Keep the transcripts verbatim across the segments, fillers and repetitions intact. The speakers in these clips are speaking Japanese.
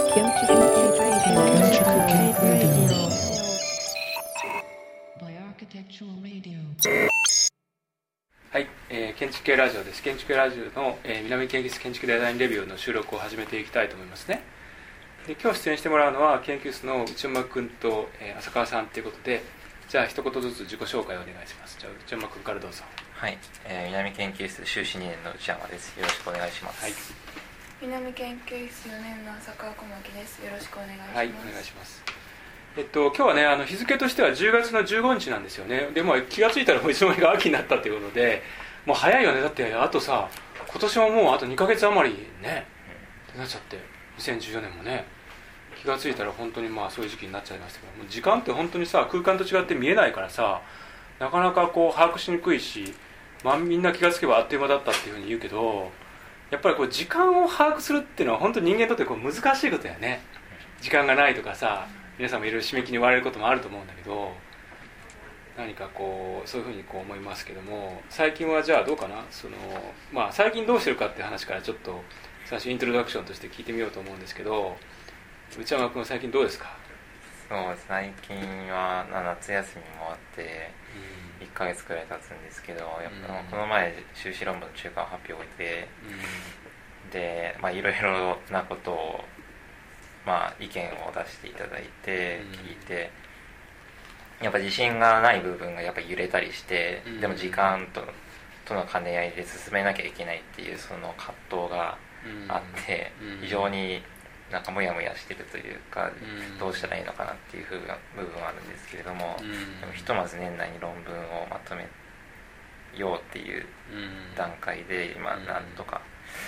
はい、えー、建築系ラジオです。建築系ラジオの、えー、南研究室建築デザインレビューの収録を始めていきたいと思いますね。で今日出演してもらうのは研究室の内山君と、えー、浅川さんということで、じゃあ一言ずつ自己紹介をお願いします。じゃあ内山君からどうぞ。 はい、えー、南研究室修士にねんの内山です。よろしくお願いします。 はい、 南研究室よねんの浅川小牧です。よろしくお願いします。 はい、お願いします。えっと、今日はね、あの日付としてはじゅうがつのじゅうごにちなんですよね。でも気がついたらもういつの間にか秋になったということで、もう早いよね。だってあとさ、今年ももうあとにかげつ余りね、ってなっちゃって、にせんじゅうよねんもね、気がついたら本当にまあそういう時期になっちゃいましたけど、もう時間って本当にさ、空間と違って見えないからさ、なかなかこう把握しにくいし、まあ、みんな気がつけばあっという間だったっていうふうに言うけど、やっぱりこう時間を把握するっていうのは本当に人間にとってこう難しいことやね。時間がないとかさ、皆さんもいろいろ締め切りに追われることもあると思うんだけど、何かこうそういうふうにこう思いますけども、最近はじゃあどうかな、その、まあ、最近どうしてるかっていう話からちょっと最初イントロダクションとして聞いてみようと思うんですけど、内山君は最近どうですか？ そう最近は夏休みもあっていっかげつくらい経つんですけど、やっぱこの前修士論文の中間発表で、でまあいろいろなことをまあ、意見を出していただいて聞いて、やっぱ自信がない部分がやっぱ揺れたりして、でも時間ととの兼ね合いで進めなきゃいけないっていうその葛藤があって、非常になんかモヤモヤしてるというか、どうしたらいいのかなっていう部分はあるんですけれども、でもひとまず年内に論文をまとめようっていう段階で今なんとか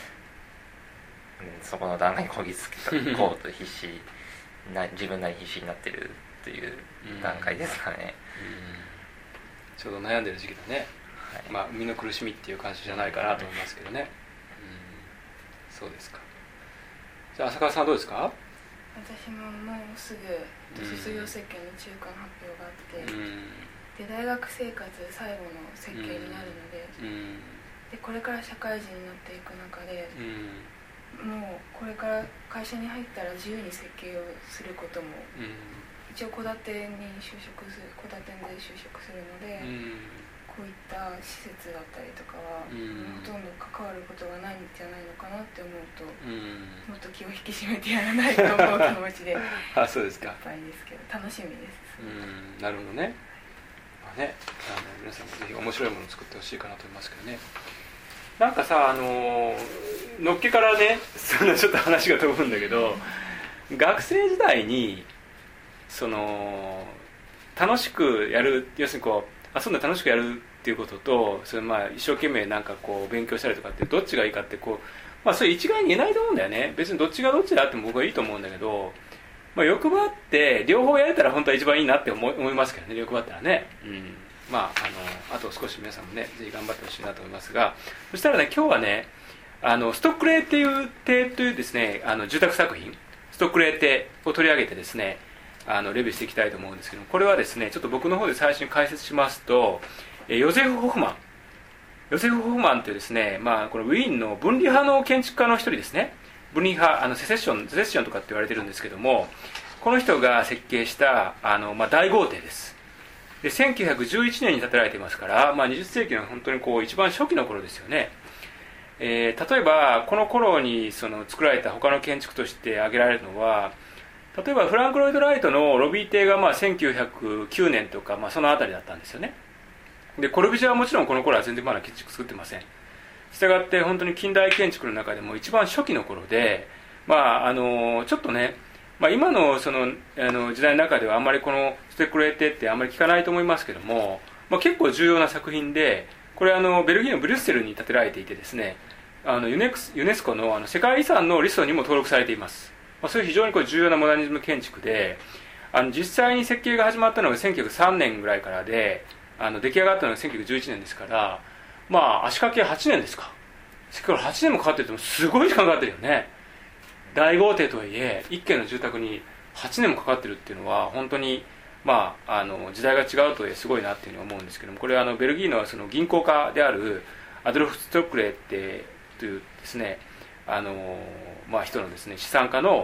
そこの段階にこぎつけこうと必死な自分なりに必死になってるという段階ですかね。 うん、ちょうど悩んでる時期だね。はい、まあ生みの苦しみっていう感じじゃないかなと思いますけどね。うん、そうですか。じゃあ浅川さんはどうですか？ 私ももうすぐ卒業設計の中間発表があって、うん、で大学生活最後の設計になるので、うん、でこれから社会人になっていく中で、うんもうこれから会社に入ったら自由に設計をすることも、うん、一応戸建てに就職する戸建てで就職するので、うん、こういった施設だったりとかは、うん、ほとんど関わることがないんじゃないのかなって思うと、うん、もっと気を引き締めてやらないと思う気持ちであそうですか。いっぱいですけど楽しみです。 うんなるほどね。まあね、あの皆さんもぜひ面白いものを作ってほしいかなと思いますけどね。なんかさ、あののっけからね、そのちょっと話が飛ぶんだけど、学生時代にその楽しくやる、要するにこう遊んで楽しくやるっていうことと、それまあ一生懸命なんかこう勉強したりとかってどっちがいいかってこう、まあそれ一概に言えないと思うんだよね。別にどっちがどっちだっても僕はいいと思うんだけど、まあ、欲張って両方やれたら本当は一番いいなって思い、思いますけどね。欲張ったらね。うんまあ、あのあと少し皆さんもねぜひ頑張ってほしいなと思いますが、そしたらね今日はねあのストックレー邸邸というですねあの住宅作品ストックレー邸を取り上げてですねあのレビューしていきたいと思うんですけども、これはですねちょっと僕の方で最初に解説しますと、ヨゼフ・ホフマンヨゼフ・ホフマンというですね、まあ、これウィーンの分離派の建築家の一人ですね。分離派あのセセッションセセッションとかって言われてるんですけども、この人が設計したあの、まあ、大豪邸です。でせんきゅうひゃくじゅういちねんに建てられていますから、まあ、にじゅっせいきの本当にこう一番初期の頃ですよね。えー、例えばこの頃にその作られた他の建築として挙げられるのは、例えばフランク・ロイド・ライトのロビー邸がまあせんきゅうひゃくきゅうねんとか、まあ、そのあたりだったんですよね。でコルビュジエはもちろんこの頃は全然まだ建築作ってません。したがって本当に近代建築の中でも一番初期の頃で、まあ、あのちょっとねまあ、今 の, そのあの時代の中ではあんまりこのストックレー邸ってあんまり聞かないと思いますけども、まあ、結構重要な作品で、これはあのベルギーのブリュッセルに建てられていてですね、あのユネクスユネスコ の, あの世界遺産のリストにも登録されています。まあ、そういう非常にこう重要なモダニズム建築で、あの実際に設計が始まったのがせんきゅうひゃくさんねんぐらいからで、あの出来上がったのがせんきゅうひゃくじゅういちねんですから、まあ足掛けはちねんですか。それからはちねんもかかってるとすごい時間かかってるよね。大豪邸とはいえ一軒の住宅にはちねんもかかってるっていうのは本当に、まあ、あの時代が違うとすごいなっていうふうに思うんですけども、これはあのベルギー の, その銀行家であるアドルフ・ストックレーってというですねあの、まあ、人のですね資産家の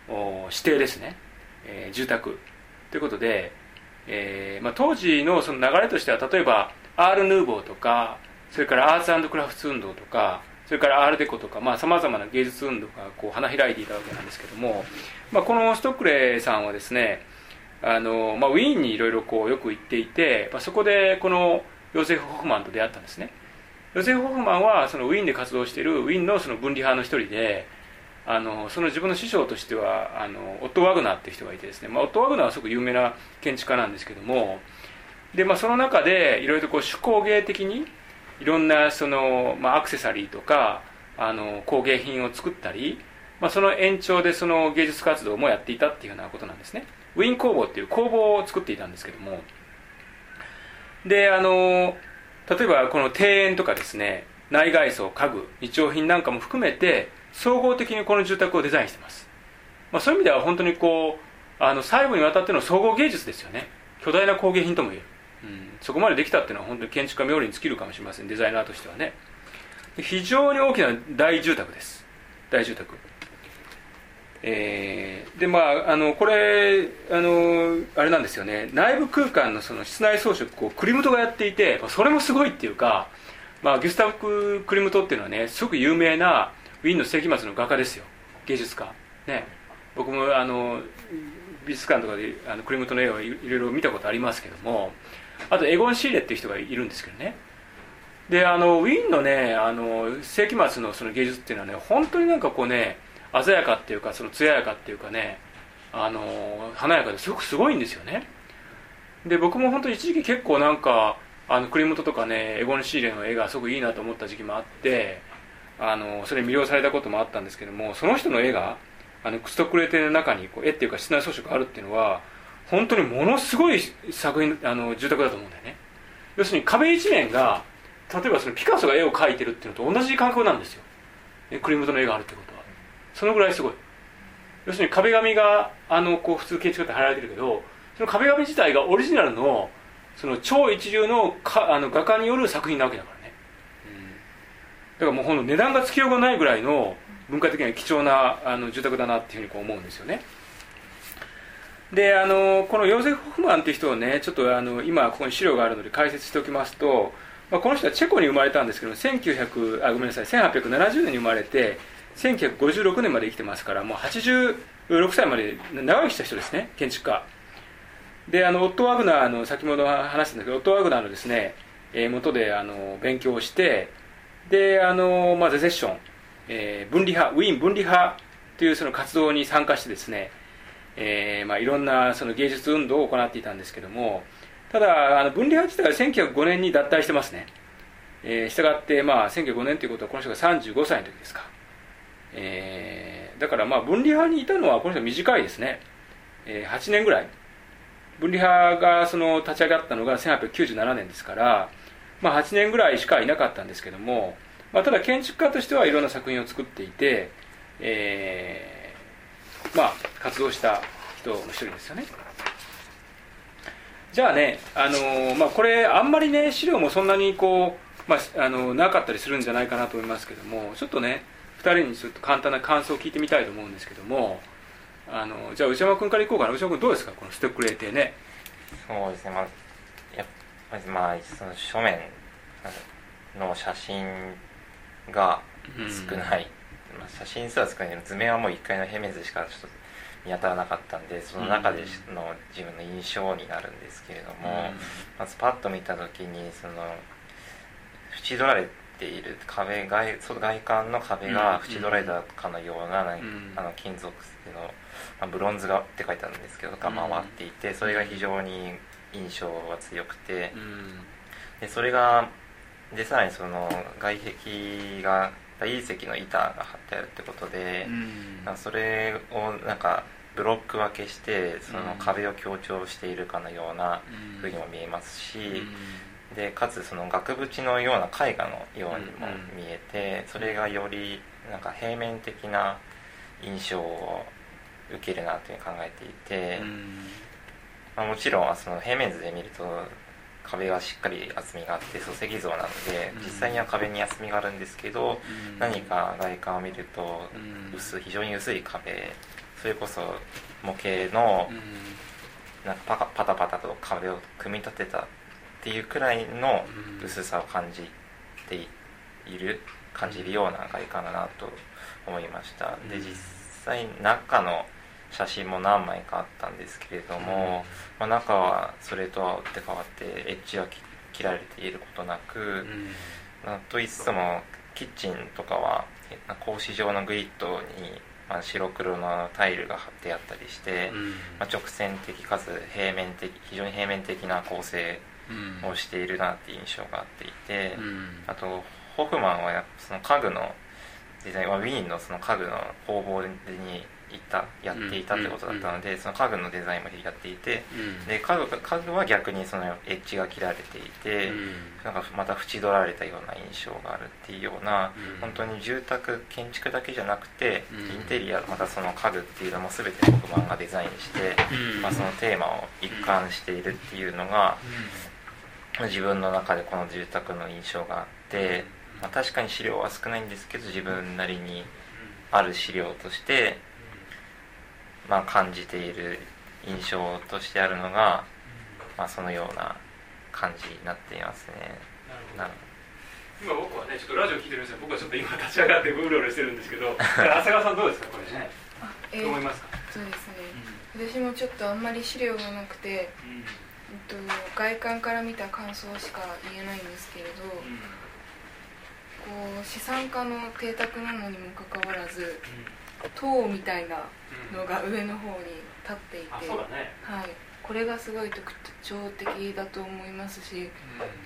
指定ですね、えー、住宅ということで、えーまあ、当時のその流れとしては、例えばアール・ヌーボーとか、それからアーツ&クラフツ運動とか、それからアールデコとか、さまざ、まな芸術運動がこう花開いていたわけなんですけども、まあ、このストックレーさんはですね、あの、まあ、ウィーンにいろいろこうよく行っていて、まあ、そこでこのヨゼフ・ホフマンと出会ったんですね。ヨゼフ・ホフマンはそのウィーンで活動しているウィーンのその分離派の一人で、あのその自分の師匠としてはあのオット・ワグナーっていう人がいてですね、まあ、オット・ワグナーはすごく有名な建築家なんですけども、で、まあ、その中でいろいろとこう手工芸的にいろんなその、まあ、アクセサリーとかあの工芸品を作ったり、まあ、その延長でその芸術活動もやっていたっていうようなことなんですね。ウィーン工房っていう工房を作っていたんですけども、で、あの例えばこの庭園とかですね、内外装、家具、日用品なんかも含めて総合的にこの住宅をデザインしています。まあ、そういう意味では本当にこうあの細部にわたっての総合芸術ですよね。巨大な工芸品とも言える、うん、そこまでできたっていうのは本当に建築家冥利に尽きるかもしれません、デザイナーとしてはね。非常に大きな大住宅です。大住宅、えー、でまああのこれあのあれなんですよね、内部空間のその室内装飾をクリムトがやっていて、それもすごいっていうか、まあ、ギュスタフ・クリムトっていうのはね、すごく有名なウィーンの世紀末の画家ですよ、芸術家ね。僕もあの美術館とかであのクリムトの絵をいろいろ見たことありますけども、あとエゴン・シーレっていう人がいるんですけどね。で、あのウィーンのね、あの世紀末のその芸術っていうのはね、本当になんかこうね、鮮やかっていうか、その艶やかっていうかね、あの華やかですごくすごいんですよね。で、僕も本当に一時期結構なんかあのクリムトとかね、エゴン・シーレの絵がすごくいいなと思った時期もあって、あのそれに魅了されたこともあったんですけども、その人の絵があのストックレーテの中にこう絵っていうか室内装飾があるっていうのは本当にものすごい作品、あの住宅だと思うんだよね。要するに壁一面が、例えばそのピカソが絵を描いてるっていうのと同じ感覚なんですよ、クリムトの絵があるってことは。そのぐらいすごい。要するに壁紙があのこう普通建築家って貼られてるけど、その壁紙自体がオリジナルのその超一流のかあの画家による作品なわけだからね、うん、だからもうほんの値段がつきようがないぐらいの文化的には貴重なあの住宅だなっていうふうにこう思うんですよね。で、あのこのヨーゼフ・ホフマンっていう人をね、ちょっとあの今ここに資料があるので解説しておきますと、まあ、この人はチェコに生まれたんですけど、せんきゅうひゃくあごめんなさいせんはっぴゃくななじゅうねんに生まれてせんきゅうひゃくごじゅうろくねんまで生きてますから、もうはちじゅうろくさいまで長生きした人ですね、建築家で。あのオット・ワグナーの先ほど話したんだけど、オット・ワグナーのですね、えー、元であの勉強をして、であの、まあ、ゼセッション、えー、分離派ウィーン分離派というその活動に参加してですね、えーまあ、いろんなその芸術運動を行っていたんですけども、ただあの分離派自体はせんきゅうひゃくごねんに脱退してますね。えー、したがって、まあ、せんきゅうひゃくごねんということはこの人がさんじゅうごさいの時ですか、えー、だからまあ分離派にいたのはこの人は短いですね、えー、はちねんぐらい。分離派がその立ち上がったのがせんはっぴゃくきゅうじゅうななねんですから、まあ、はちねんぐらいしかいなかったんですけども、まあ、ただ建築家としてはいろんな作品を作っていて、えー、まあ活動した人の一人ですよね。じゃあね、あのーまあ、これあんまりね資料もそんなにこう、まあ、あのなかったりするんじゃないかなと思いますけども、ちょっとねふたりにちょっと簡単な感想を聞いてみたいと思うんですけども、あのじゃあ内山君からいこうかな。内山君どうですか、このストックレーテね。 そうですね、まあ、やっぱりまあその書面の写真が少ない、うん、まあ、写真すら少ないけど図面はもういっかいの平面図しかちょっと見当たらなかったんで、その中での自分の印象になるんですけれども、うん、まずパッと見た時にその縁取られている壁 外, 外観の壁が縁取られたかのような、うん、あの金属製の、まあ、ブロンズがって書いてあるんですけどが回っていて、それが非常に印象が強くて、うん、でそれがでさらにその外壁が大理石の板が張ってあるってことで、うん、それをなんかブロック分けしてその壁を強調しているかのような風にも見えますし、うん、でかつその額縁のような絵画のようにも見えて、それがよりなんか平面的な印象を受けるなというふうに考えていて、うん、まあ、もちろんその平面図で見ると壁がしっかり厚みがあって礎石像なので実際には壁に厚みがあるんですけど、うん、何か外観を見ると薄い非常に薄い壁それこそ模型のなんかパカパタパタと壁を組み立てたっていうくらいの薄さを感じている感じるような外観だなと思いました。で実際中の写真も何枚かあったんですけれども、まあ、中はそれとは打って変わってエッジは切られていることなく、まあ、といつつもキッチンとかは格子状のグリッドにまあ白黒のタイルが貼ってあったりして、まあ、直線的かつ平面的非常に平面的な構成をしているなっていう印象があっていて、あとホフマンはその家具のデザインはウィーンのその家具の工房にいたやっていたってことだったので、その家具のデザインもやっていて、で家具家具は逆にそのエッジが切られていて、なんかまた縁取られたような印象があるっていうような、本当に住宅建築だけじゃなくてインテリアまたその家具っていうのも全てホフマンがデザインして、まあ、そのテーマを一貫しているっていうのが自分の中でこの住宅の印象があって、まあ、確かに資料は少ないんですけど自分なりにある資料としてまあ、感じている印象としてあるのが、まあ、そのような感じになっていますね。 なるほど。今僕はねちょっとラジオ聞いてるんですけど、僕はちょっと今立ち上がってうろうろしてるんですけど長谷川さんどうですかこれね。あ、えー、どう思いますか。 そうですね、うん、私もちょっとあんまり資料がなくて、うんえっと、外観から見た感想しか言えないんですけれど、うん、こう資産家の邸宅なのにもかかわらず、うん、塔みたいなのが上の方に立っていて、 うんそうだねはい、これがすごい特徴的だと思いますし、うん、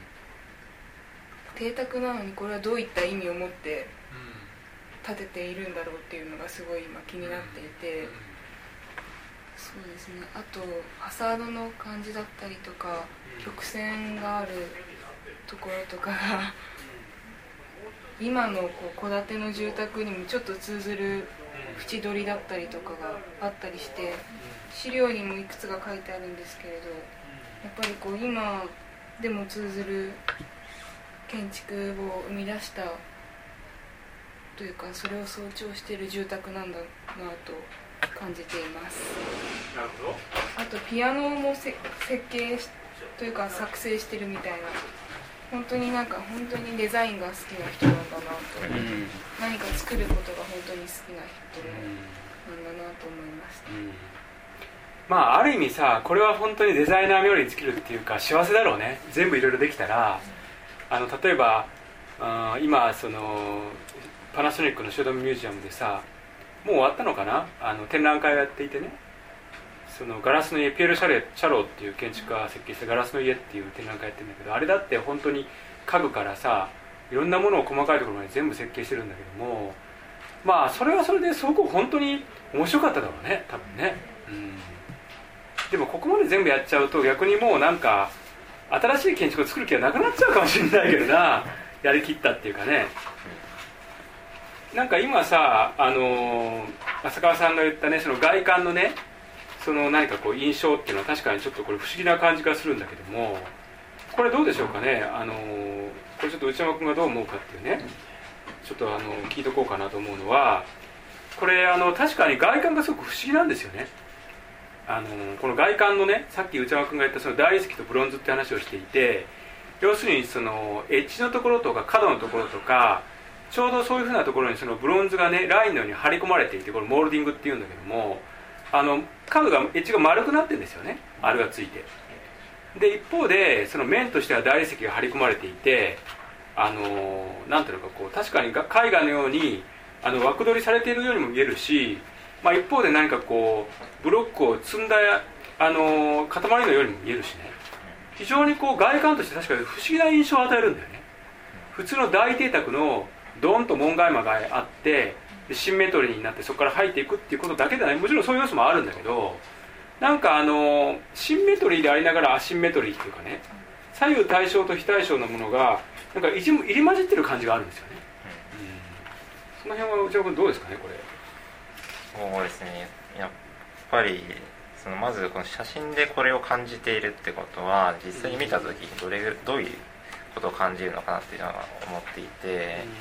邸宅なのにこれはどういった意味を持って建てているんだろうっていうのがすごい今気になっていて、うん、そうですね、あとファサードの感じだったりとか、うん、曲線があるところとかが今の戸建ての住宅にもちょっと通ずる縁取りだったりとかがあったりして、資料にもいくつか書いてあるんですけれど、やっぱりこう今でも通ずる建築を生み出したというか、それを象徴している住宅なんだなと感じています。 なるほど。 あとピアノも設計というか作成してるみたいな、本当になんか本当にデザインが好きな人なんだなと、うん、何か作ることが本当に好きな人なんだなと思いました、うん、 まあある意味さ、これは本当にデザイナー冥利に尽きるっていうか幸せだろうね。全部いろいろできたら、うん、あの例えばあ今そのパナソニックのシュードミュージアムでさ、もう終わったのかな、あの展覧会をやっていてね、そのガラスの家、ピエール・シャレ、シャローっていう建築家が設計したガラスの家っていう展覧会やってるんだけど、あれだって本当に家具からさ、いろんなものを細かいところまで全部設計してるんだけども、まあそれはそれですごく本当に面白かっただろうね、多分ね、うん、でもここまで全部やっちゃうと逆にもうなんか新しい建築を作る気がなくなっちゃうかもしれないけどなやりきったっていうかね。なんか今さ、あの浅川さんが言ったね、その外観のね、その何かこう印象っていうのは確かにちょっとこれ不思議な感じがするんだけども、これどうでしょうかね。あのこれちょっと内山君がどう思うかっていうね、ちょっとあの聞いとこうかなと思うのは、これあの確かに外観がすごく不思議なんですよね。あのこの外観のね、さっき内山君が言ったその大理石とブロンズって話をしていて、要するにそのエッジのところとか角のところとか、ちょうどそういうふうなところにそのブロンズがねラインのように張り込まれていて、これモールディングっていうんだけども、あの角がエッジが丸くなってるんですよね、あれがついて。で一方でその面としては大理石が張り込まれていて、あのなんていうのかこう確かに絵画のようにあの枠取りされているようにも見えるし、まあ、一方で何かこうブロックを積んだあの塊のようにも見えるしね、非常にこう外観として確かに不思議な印象を与えるんだよね。普通の大邸宅のドーンと門外間があってシンメトリーになってそこから入っていくっていうことだけではない、もちろんそういう要素もあるんだけど、なんかあのシンメトリーでありながらアシンメトリーっていうかね、左右対称と非対称のものがなんか入り混じってる感じがあるんですよね、うん、その辺は内山君どうですかねこれ。 そうですね、やっぱりそのまずこの写真でこれを感じているってことは実際に見た時にどれどういうことを感じるのかなっていうのは思っていて、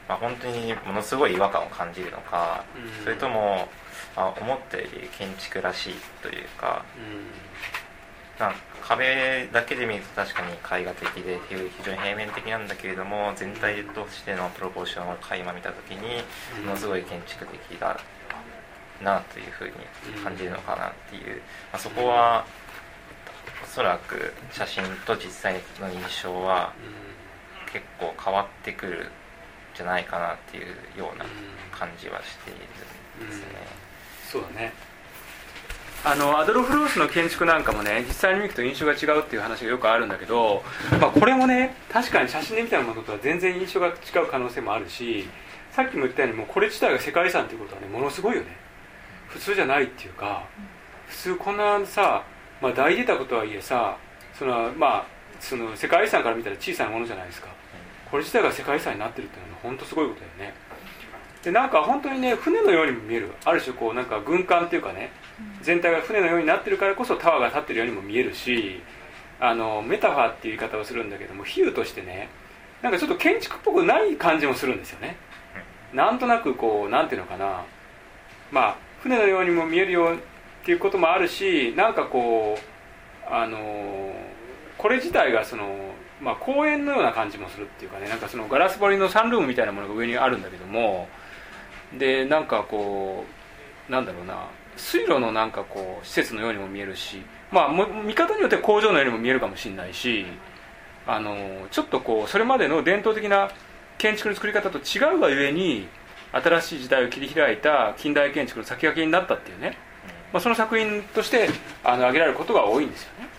まあ、本当にものすごい違和感を感じるのか、うん、それともあ思ったより建築らしいというか、うん、なんか壁だけで見ると確かに絵画的で非常に平面的なんだけれども、全体としてのプロポーションを垣間見た時にものすごい建築的だなというふうに感じるのかなっていう、まあ、そこはおそらく写真と実際の印象は結構変わってくるんじゃないかなっていうような感じはしているんですね、 うんうん、そうだね。あのアドルフ・ロースの建築なんかもね、実際に見ると印象が違うっていう話がよくあるんだけど、まあ、これもね確かに写真で見たものとは全然印象が違う可能性もあるし、さっきも言ったようにもうこれ自体が世界遺産っていうことはねものすごいよね。普通じゃないっていうか、普通こんなさ、まあ、大出たことはいえさ、そのまあその世界遺産から見たら小さなものじゃないですか。これ自体が世界遺産になってるっていうのは本当すごいことだよね。でなんか本当にね船のようにも見える、ある種こうなんか軍艦っていうかね、全体が船のようになってるからこそタワーが立ってるようにも見えるし、あのメタファーっていう言い方をするんだけども、比喩としてねなんかちょっと建築っぽくない感じもするんですよね。なんとなくこうなんていうのかな、まあ船のようにも見えるよっていうこともあるし、なんかこうあのこれ自体がそのまあ公園のような感じもするっていうかね、なんかそのガラス張りのサンルームみたいなものが上にあるんだけども、でなんかこうなんだろうな、水路のなんかこう施設のようにも見えるし、まあ見方によって工場のようにも見えるかもしれないし、あのちょっとこうそれまでの伝統的な建築の作り方と違うがゆえに新しい時代を切り開いた近代建築の先駆けになったっていうね、まあ、その作品としてあの挙げられることが多いんですよね、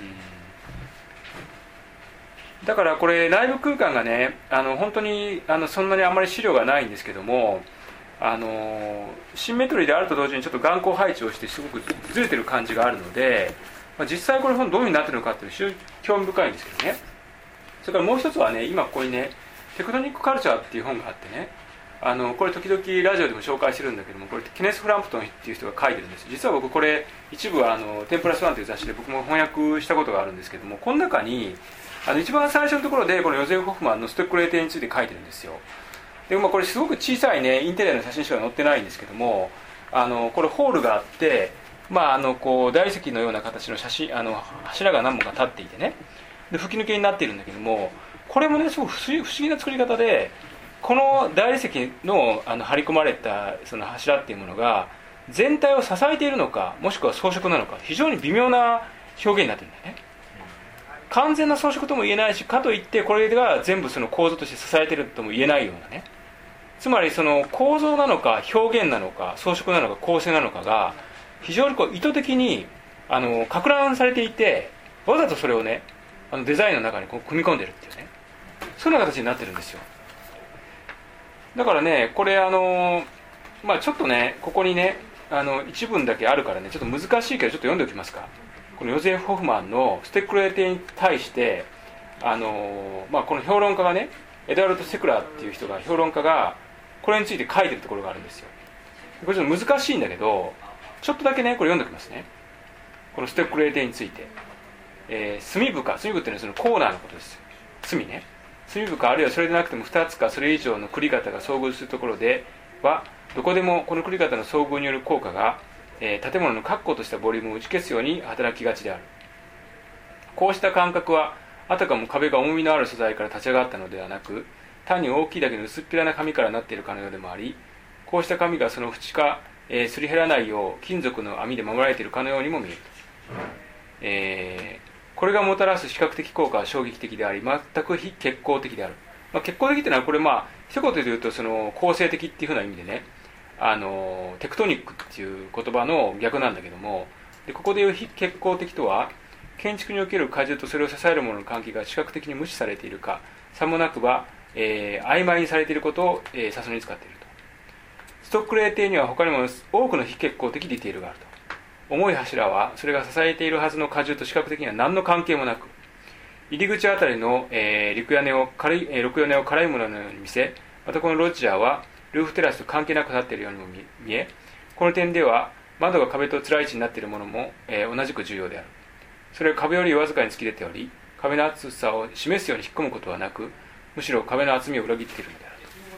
うん、だからこれライブ空間がねあの本当にあのそんなにあんまり資料がないんですけども、あのシンメトリーであると同時にちょっと眼光配置をしてすごくずれてる感じがあるので、まあ、実際これ本どういう風になってるのかっていうのは非常に興味深いんですけどね。それからもう一つはね、今ここにねテクトニックカルチャーっていう本があってね、あのこれ時々ラジオでも紹介してるんだけども、これケネス・フランプトンっていう人が書いてるんです。実は僕これ一部はあのテンプラスワンという雑誌で僕も翻訳したことがあるんですけども、この中にあの一番最初のところでこのヨゼフ・ホフマンのストックレーテについて書いてるんですよ。で、まあ、これすごく小さいねインテリアの写真しか載ってないんですけども、あのこれホールがあって、まあ、あのこう大理石のような形の写真あの柱が何本か立っていてね、で吹き抜けになっているんだけども、これもねすごく不思議な作り方で、この大理石 の, あの張り込まれたその柱っていうものが全体を支えているのか、もしくは装飾なのか、非常に微妙な表現になってるんだよね。完全な装飾とも言えないし、かといってこれが全部その構造として支えているとも言えないようなね、つまりその構造なのか表現なのか装飾なのか構成なのかが非常にこう意図的にあの攪乱されていて、わざとそれをねあのデザインの中にこう組み込んでるっていうね、そういうような形になってるんですよ。だからねこれあのまあちょっとねここにねあの一文だけあるからねちょっと難しいけどちょっと読んでおきますか。このヨゼフ・ホフマンのステクレーテに対してあの、まあ、この評論家がねエドワルド・セクラーっていう人が評論家がこれについて書いてるところがあるんですよ。これちょっと難しいんだけどちょっとだけねこれ読んでおきますね。このステクレーテについて、えー、墨深、墨深っていうのはそのコーナーのことです。墨ね、墨深あるいはそれでなくてもふたつかそれ以上の繰り方が遭遇するところではどこでもこの繰り方の遭遇による効果が、えー、建物の確固としたボリュームを打ち消すように働きがちである。こうした感覚はあたかも壁が重みのある素材から立ち上がったのではなく、単に大きいだけの薄っぺらな紙からなっているかのようでもあり、こうした紙がその縁か、えー、すり減らないよう金属の網で守られているかのようにも見える、えー、これがもたらす視覚的効果は衝撃的であり全く非結構的である、まあ、結構的っていうのはこれまあ一言で言うとその構成的っていうふうな意味でね、あのテクトニックっていう言葉の逆なんだけども、でここで言う非結構的とは建築における荷重とそれを支えるものの関係が視覚的に無視されているかさもなくば、えー、曖昧にされていることを、えー、指すのに使っていると。ストックレーテには他にも多くの非結構的ディテールがあると。重い柱はそれが支えているはずの荷重と視覚的には何の関係もなく、入り口あたりの、えー、陸屋根を軽い、えー、陸屋根を軽いもののように見せ、またこのロッジャーはルーフテラスと関係なく立っているようにも見え、この点では窓が壁とつらい位置になっているものも、えー、同じく重要である。それは壁よりわずかに突き出ており、壁の厚さを示すように引っ込むことはなく、むしろ壁の厚みを裏切っているのであると。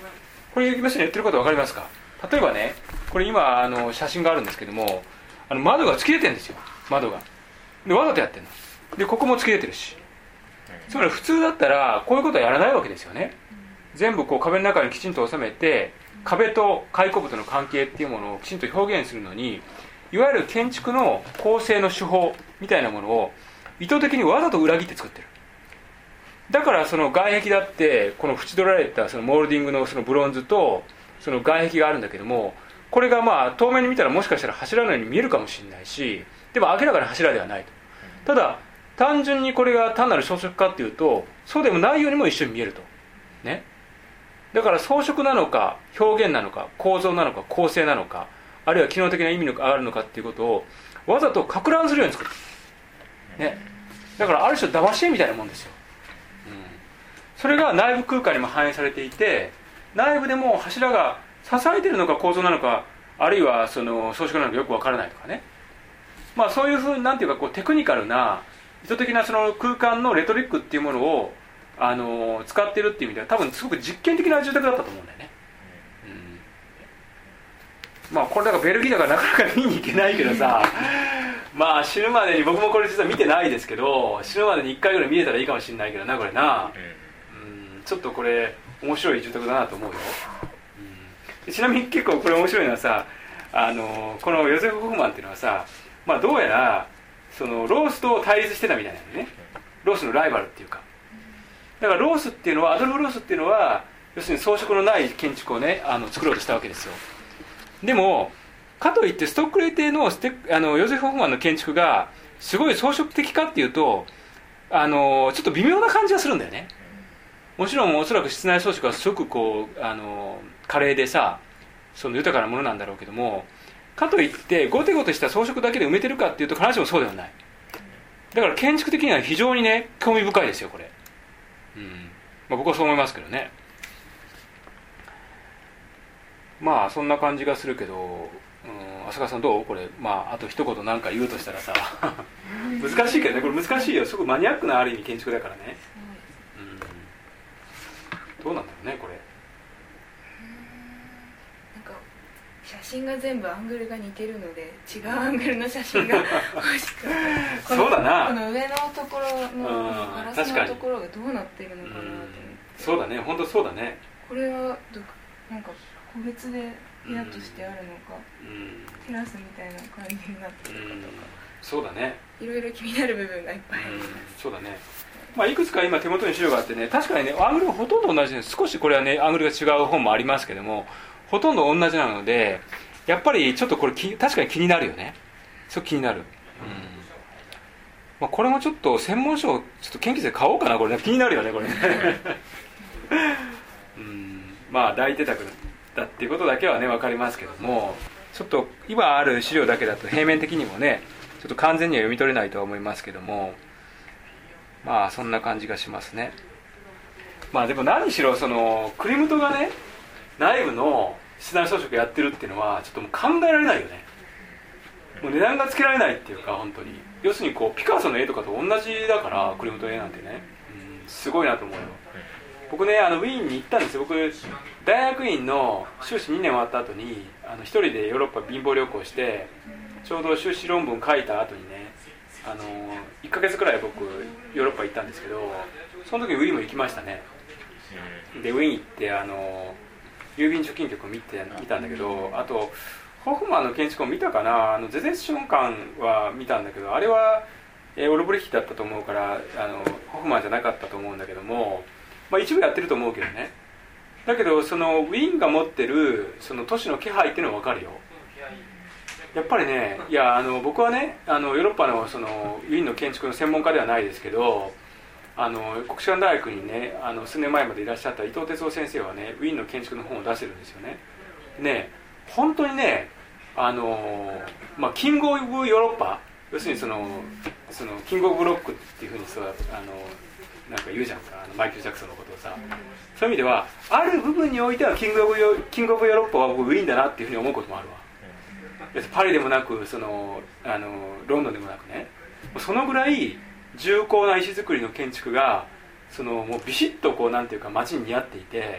これ要するに言ってること分かりますか。例えばね、これ今あの写真があるんですけども、あの窓が突き出てるんですよ。窓がでわざとやってるので、ここも突き出てるし、つまり普通だったらこういうことはやらないわけですよね。全部こう壁の中にきちんと収めて、壁と開口部との関係っていうものをきちんと表現するのに、いわゆる建築の構成の手法みたいなものを意図的にわざと裏切って作ってる。だからその外壁だってこの縁取られたそのモールディングのそのブロンズとその外壁があるんだけども、これがまあ遠目に見たらもしかしたら柱のように見えるかもしれないし、でも明らかな柱ではないと。ただ単純にこれが単なる装飾かっていうとそうでもないようにも一緒に見えるとね。だから装飾なのか表現なのか構造なのか構成なのか、あるいは機能的な意味があるのかっていうことをわざと攪乱するように作る、ね、だからある種騙し絵みたいなもんですよ、うん、それが内部空間にも反映されていて、内部でも柱が支えているのか構造なのか、あるいはその装飾なのかよくわからないとかね、まあ、そういうふうになんていうかこうテクニカルな意図的なその空間のレトリックっていうものをあの使っているっていう意味では多分すごく実験的な住宅だったと思うんだよね、うん、まあこれだからベルギーだからなかなか見に行けないけどさまあ死ぬまでに、僕もこれ実は見てないですけど、死ぬまでにいっかいぐらい見れたらいいかもしれないけどなこれな、うん、ちょっとこれ面白い住宅だなと思うよ、うん、ちなみに結構これ面白いのはさ、あのこのヨゼフ・ホフマンっていうのはさ、まあどうやらそのロースと対立してたみたいなのね。ロースのライバルっていうか、だからロースっていうのはアドルフ・ロースっていうのは要するに装飾のない建築をねあの作ろうとしたわけですよ。でもかといってストックレイ邸のステあのヨゼフ・ホフマンの建築がすごい装飾的かっていうと、あのちょっと微妙な感じがするんだよね。もちろんおそらく室内装飾はすごくこうあの華麗でさ、その豊かなものなんだろうけども、かといってゴテゴテした装飾だけで埋めてるかっていうと必ずしもそうではない。だから建築的には非常にね興味深いですよこれ、うんまあ、僕はそう思いますけどね。まあそんな感じがするけど、うん、浅川さんどうこれ、まああと一言何か言うとしたらさ難しいけどね、これ難しいよ。すごくマニアックなある意味建築だからね、うん、どうなんだろうねこれ。 なんか写真が全部アングルが似てるので違うアングルの写真が欲しくてそうだな、 この上のところのガラスのところがどうなってるのかなと思って。 そうだね、本当そうだね。 これはどなんか個別で部屋としてあるのか、うん、テラスみたいな感じになってるのかとか、 そうだね、 いろいろ気になる部分がいっぱいあります、うん、 そうだね。まあ、いくつか今手元に資料があってね、確かにねアングルがほとんど同じです。少しこれはねアングルが違う本もありますけども、ほとんど同じなのでやっぱりちょっとこれき確かに気になるよね。そう気になる、うんまあ、これもちょっと専門書をちょっと研究室で買おうかなこれね。気になるよねこれねうんまあ大邸宅だっていうことだけはね分かりますけども、ちょっと今ある資料だけだと平面的にもねちょっと完全には読み取れないとは思いますけども、まあそんな感じがしますね。まあでも何しろそのクリムトがね内部の室内装飾やってるっていうのはちょっともう考えられないよね。もう値段がつけられないっていうか、本当に要するにこうピカソの絵とかと同じだからクリムトの絵なんてね、うん、すごいなと思うよ。僕ねあのウィーンに行ったんですよ。僕大学院の修士にねん終わった後にあの一人でヨーロッパ貧乏旅行して、ちょうど修士論文書いた後にねあのいっかげつくらい僕ヨーロッパ行ったんですけど、その時ウィーンも行きましたね。でウィーン行ってあの郵便貯金局を見て見たんだけど、あとホフマンの建築を見たかな、あのゼゼッション館は見たんだけど、あれは、えー、オルブリッヒだったと思うからあのホフマンじゃなかったと思うんだけども、まあ、一部やってると思うけどね。だけどそのウィーンが持ってるその都市の気配っていうのは分かるよ。やっぱりね、いやあの僕はねあのヨーロッパのそのウィーンの建築の専門家ではないですけど、あの国士舘大学にねあの数年前までいらっしゃった伊藤哲夫先生はねウィーンの建築の本を出してるんですよね。ね本当にねあの、まあ、キング・オブ・ヨーロッパ、要するにそのそのキング・オブ・ロックっていうふうにそうあのなんか言うじゃんか、あのマイケル・ジャクソンのことをさ、そういう意味ではある部分においてはキング・オブ・ヨキングオブヨーロッパは僕ウィーンだなっていうふうに思うこともあるわ。パリでもなくそのあのロンドンでもなくね、そのぐらい重厚な石造りの建築がそのもうビシッとこうなんていうか街に似合っていて、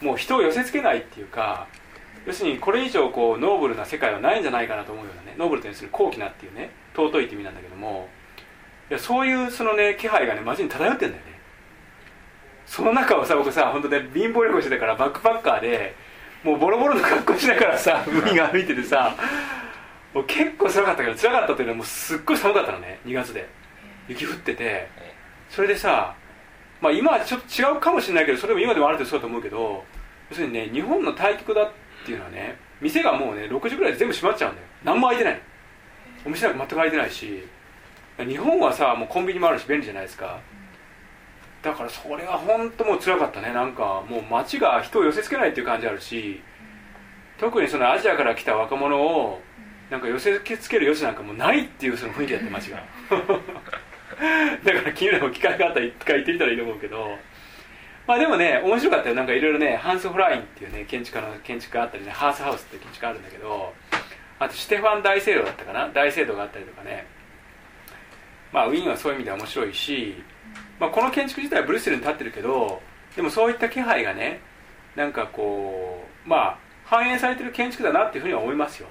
もう人を寄せつけないっていうか、要するにこれ以上こうノーブルな世界はないんじゃないかなと思うようなね、ノーブルというのは要するに高貴なっていうね、尊いって意味なんだけども、いやそういうそのね気配がね街に漂ってんだよね。その中をさ、僕さ本当ね貧乏旅行してたからバックパッカーでもうボロボロの格好しながらさ海が歩いててさ、もう結構辛かったけど、辛かったというのはもうすっごい寒かったのね、にがつで雪降ってて、それでさ、まあ今はちょっと違うかもしれないけど、それも今でもある程度そうだと思うけど、要するにね日本の対極だっていうのはね、店がもうねろくじぐらいで全部閉まっちゃうんだよ。何も開いてないの、お店なんか全く開いてないし、日本はさもうコンビニもあるし便利じゃないですか。だからそれは本当もう辛かったね。なんかもう街が人を寄せつけないっていう感じあるし、特にそのアジアから来た若者をなんか寄せつける余地なんかもうないっていうその雰囲気だって街がだから君らも機会があったら一回行ってみたらいいと思うけど、まあでもね面白かったよ。なんかいろいろね、ハンス・フラインっていうね建築家の建築があったりね、ハースハウスっていう建築があるんだけど、あとシュテファン大聖堂だったかな、大聖堂があったりとかね、まあウィーンはそういう意味では面白いし、まあ、この建築自体はブリュッセルに建ってるけど、でもそういった気配がねなんかこうまあ反映されてる建築だなっていうふうには思いますよ、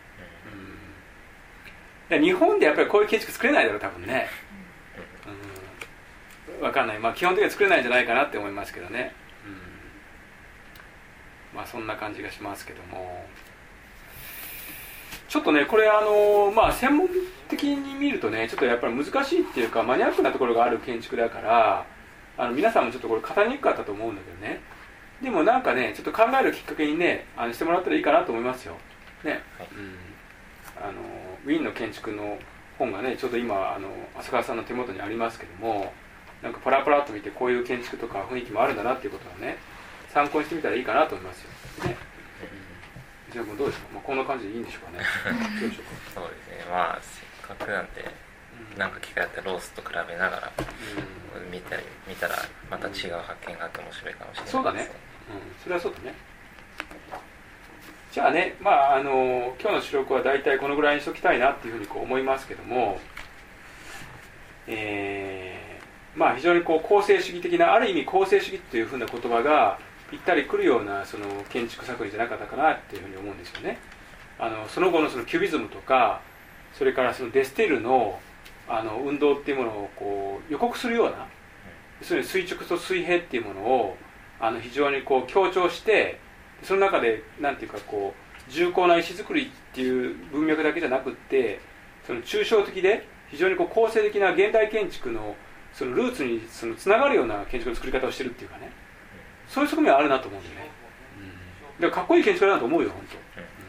うん、日本でやっぱりこういう建築作れないだろう多分ね、うん、分かんない、まあ基本的には作れないんじゃないかなって思いますけどね、うん、まあそんな感じがしますけども、ちょっとねこれあのまあ専門的に見るとねちょっとやっぱり難しいっていうかマニアックなところがある建築だから、あの皆さんもちょっとこれ語りにくかったと思うんだけどね、でもなんかねちょっと考えるきっかけにねあのしてもらったらいいかなと思いますよね、はい、うん、あのウィーンの建築の本がねちょうど今あの浅川さんの手元にありますけども、なんかパラパラっと見てこういう建築とか雰囲気もあるんだなっていうことをね参考にしてみたらいいかなと思いますよね。じゃあもうどうですか、まあ、こんな感じでいいんでしょうかねどうでしょうか。 そうですね、まあせっかくなんで、うん、なんか機会あったらロースと比べながら、うん、見たり見たらまた違う発見があって面白いかもしれないですね。 そうだね、うん、それはそうだね。じゃあね、まああの今日の収録は大体このぐらいにしときたいなっていうふうにこう思いますけども、えー、まあ非常にこう構成主義的な、ある意味構成主義というふうな言葉がぴったりくるようなその建築作品じゃなかったかなっていうふうに思うんですよね。あのその後のそのキュビズムとか、それからそのデスティルのあの運動っていうものをこう予告するような、要するに垂直と水平っていうものをあの非常にこう強調して、その中でなんていうかこう重厚な石造りっていう文脈だけじゃなくって、その抽象的で非常にこう構成的な現代建築のそのルーツにそのつながるような建築の作り方をしてるっていうかね、そういう側面はあるなと思うんでね、うん、だからかっこいい建築家だなと思うよ本当、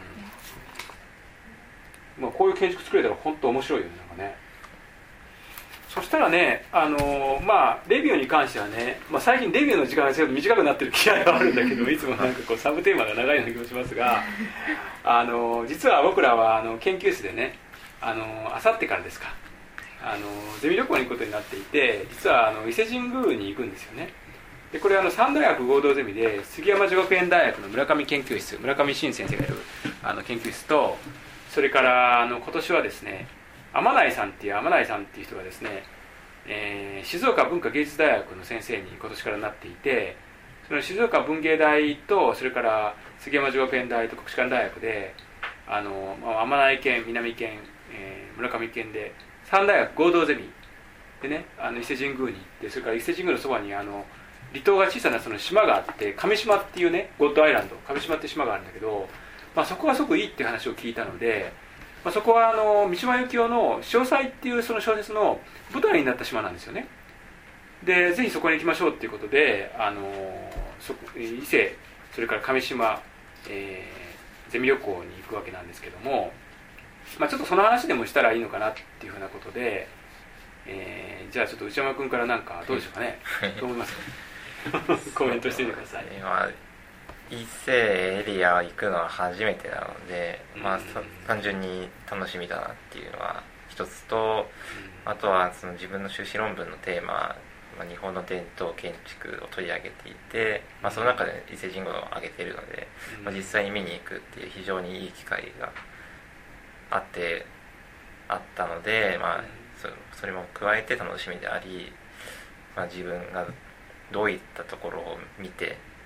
うん、まあ、こういう建築作れたら本当面白いよね、なんかね。そしたらね、あのー、まあレビューに関してはね、まあ、最近レビューの時間がちょっと短くなってる気合はあるんだけどいつもなんかこうサブテーマが長いような気もしますがあのー、実は僕らはあの研究室でね、あのー、明後日からですか、あのゼミ旅行に行くことになっていて、実はあの伊勢神宮に行くんですよね。でこれあの三大学合同ゼミで杉山女学園大学の村上研究室、村上真先生がいるあの研究室と、それからあの今年はですね天内さんっていう天内さんっていう人がですね、えー、静岡文化芸術大学の先生に今年からなっていて、その静岡文芸大とそれから杉山女学園大と国士舘大学であの天内県、南県、えー、村上県で三大学合同ゼミでね、あの伊勢神宮に行って、それから伊勢神宮のそばにあの離島が小さなその島があって、上島っていうね、ゴッドアイランド上島っていう島があるんだけど、まあ、そこがすごくいいっていう話を聞いたので、まあ、そこはあの三島由紀夫の「詳細」っていうその小説の舞台になった島なんですよね。でぜひそこに行きましょうっていうことで、あのそ伊勢、それから上島、えー、ゼミ旅行に行くわけなんですけども、まあ、ちょっとその話でもしたらいいのかなっていうふうなことで、えー、じゃあちょっと内山君からなんかどうでしょうかねどう思いますかコメントしてみてください。 今伊勢エリア行くのは初めてなので、まあ、単純に楽しみだなっていうのは一つと、あとはその自分の修士論文のテーマ、まあ、日本の伝統建築を取り上げていて、まあ、その中で伊勢神宮を挙げているので、まあ、実際に見に行くっていう非常にいい機会があってあったので、まあ、それも加えて楽しみであり、まあ、自分がどういったところを見て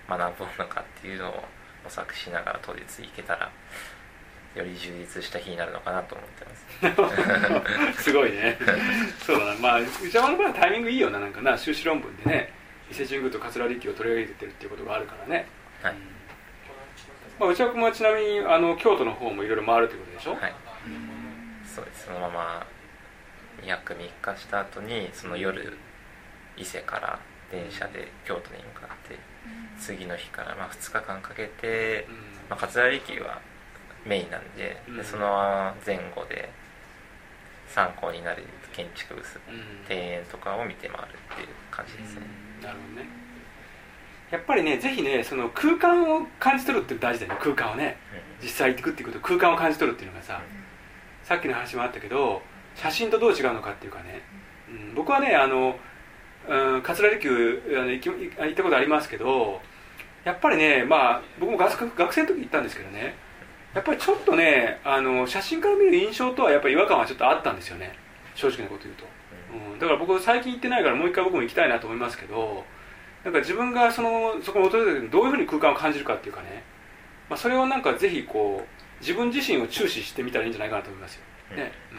学ぶのかっていうのを模索しながら当日行けたらより充実した日になるのかなと思ってますすごいねそうだな、まあ内山の場合はタイミングいいよな、なんかな、修士論文でね伊勢神宮と桂離宮を取り上げてるっていうことがあるからね、 はい、 まあ、内山君はちなみにあの京都の方もいろいろ回るってことでしょ。はい、 そうです。そのまま約みっかした後にその夜伊勢から電車で京都に向かって次の日からまあふつかかんかけて、まあ、桂離宮はメインなんで、でその前後で参考になる建築物、庭園とかを見て回るっていう感じですね。 なるほどね。やっぱりね、ぜひね、その空間を感じ取るって大事だよね。空間をね、実際行ってくっていうこと、空間を感じ取るっていうのがさ、さっきの話もあったけど、写真とどう違うのかっていうかね、うん、僕はね、あの、うん、桂離宮あの 行, 行ったことありますけど、やっぱりね、まあ僕も 学, 学生の時行ったんですけどね、やっぱりちょっとね、あの写真から見る印象とはやっぱり違和感はちょっとあったんですよね、正直なこと言うと、うん、だから僕最近行ってないからもう一回僕も行きたいなと思いますけど、なんか自分がそのそこに訪れた時にどういうふうに空間を感じるかっていうかね、まあ、それをなんかぜひこう自分自身を注視してみたらいいんじゃないかなと思いますよ、ね、うん、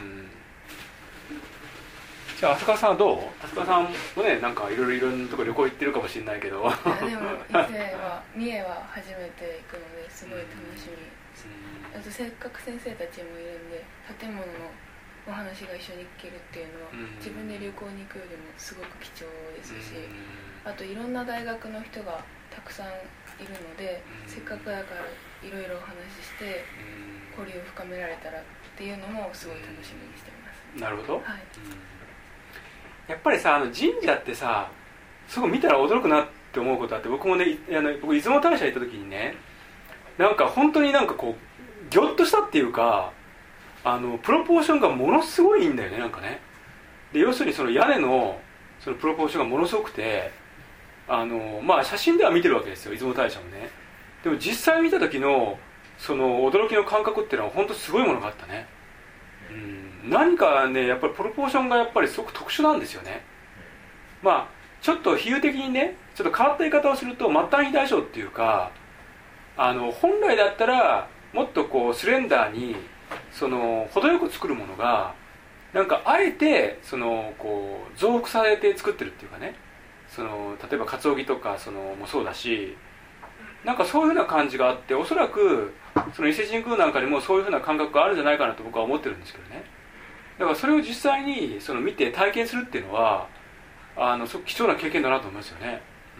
じゃあ浅川さんはどう？浅川さんもね、なんかいろいろいろんなとこ旅行行ってるかもしれないけどでも伊勢は三重は初めて行くのですごい楽しみ、あとせっかく先生たちもいるんで建物のお話が一緒に聞けるっていうのは自分で旅行に行くよりもすごく貴重ですし、あといろんな大学の人がたくさんいるので、せっかくだからいろいろお話しして交流を深められたらっていうのもすごい楽しみにしています。 なるほど、 はい、 やっぱりさ、あの神社ってさ、すごい見たら驚くなって思うことあって、僕もね、あの僕出雲大社行った時にね、なんか本当になんかこうギョッとしたっていうか、あのプロポーションがものすごいいいんだよね、なんかね。で要するにその屋根のそのプロポーションがものすごくて、あのまあ写真では見てるわけですよ、出雲大社もね。でも実際見た時のその驚きの感覚っていうのは本当すごいものがあったね。うん、何かね、やっぱりプロポーションがやっぱりすごく特殊なんですよね。まあちょっと比喩的にね、ちょっと変わった言い方をすると末端肥大小っていうか、あの本来だったらもっとこうスレンダーにその程よく作るものが、なんかあえてそのこう増幅されて作ってるっていうかね、その例えば鰹木とかそのもそうだし、なんかそういうふうな感じがあって、おそらくその伊勢神宮なんかにもそういうふうな感覚があるんじゃないかなと僕は思ってるんですけどね。だからそれを実際にその見て体験するっていうのは、あのすごく貴重な経験だなと思いますよね。うん、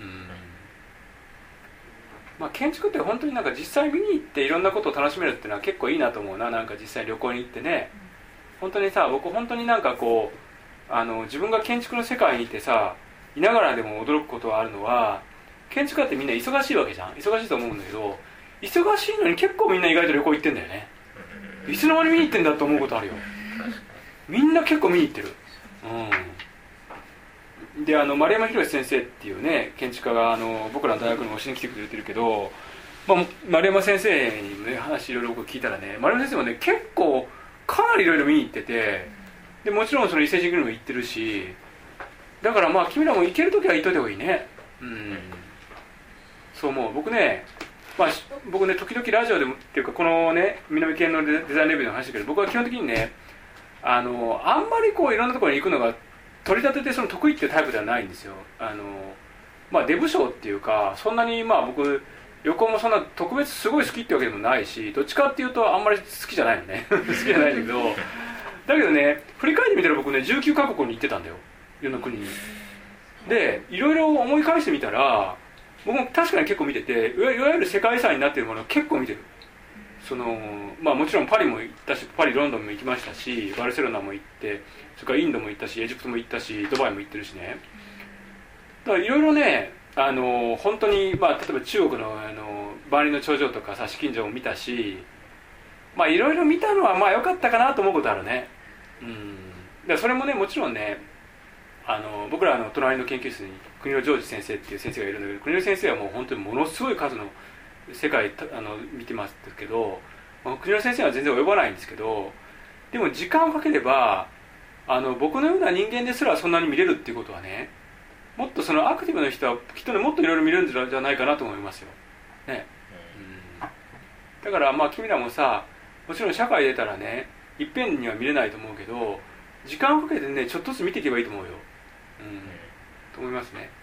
まあ、建築って本当になんか実際見に行っていろんなことを楽しめるっていうのは結構いいなと思うな。なんか実際旅行に行ってね、本当にさ、僕本当になんかこうあの自分が建築の世界にいてさ、いながらでも驚くことがあるのは、建築家ってみんな忙しいわけじゃん。忙しいと思うんだけど、忙しいのに結構みんな意外と旅行行ってんだよね。いつの間に見に行ってんだと思うことあるよ。みんな結構見に行ってる。うん、で、あの丸山宏先生っていうね建築家があの僕らの大学に教えに来てくれてるけど、まあ、丸山先生にもね話いろいろ僕聞いたらね、丸山先生もね結構かなりいろいろ見に行ってて、でもちろんその伊勢神宮にも行ってるし、だからまあ君らも行けるときは行っといた方がいいね。うん、そう思う。僕ね、まあ、僕ね時々ラジオでもっていうかこのね南県のデザインレビューの話だけど、僕は基本的にね、あのあんまりこういろんなところに行くのが取り立ててその得意っていうタイプではないんですよ。あのまあデブ症っていうか、そんなにまあ僕旅行もそんな特別すごい好きってわけでもないし、どっちかっていうとあんまり好きじゃないのね好きじゃないんだけど、だけどね振り返ってみたら僕ねじゅうきゅうカ国に行ってたんだよ、いろんな国に。でいろいろ思い返してみたら、僕も確かに結構見てて、いわゆる世界遺産になっているものを結構見てる。そのまあもちろんパリも行ったし、パリロンドンも行きましたし、バルセロナも行って、それからインドも行ったし、エジプトも行ったし、ドバイも行ってるしね。だからいろいろね、あの本当に、まあ、例えば中国のあの万里の長城とかさ、紫禁城も見たし、まあいろいろ見たのはまあ良かったかなと思うことあるね。うん、だからそれもね、もちろんね、あの僕らの隣の研究室に国野ジョージ先生っていう先生がいるんだけど、国野先生はもう本当にものすごい数の世界あの見てますけど、国野先生は全然及ばないんですけど、でも時間をかければあの僕のような人間ですらそんなに見れるっていうことはね、 もっとそのアクティブな人はきっとねもっといろいろ見るんじゃないかなと思いますよ、ねうん、だからまあ君らもさもちろん社会出たらねいっぺんには見れないと思うけど時間をかけてねちょっとずつ見ていけばいいと思うよ、うん、と思いますね、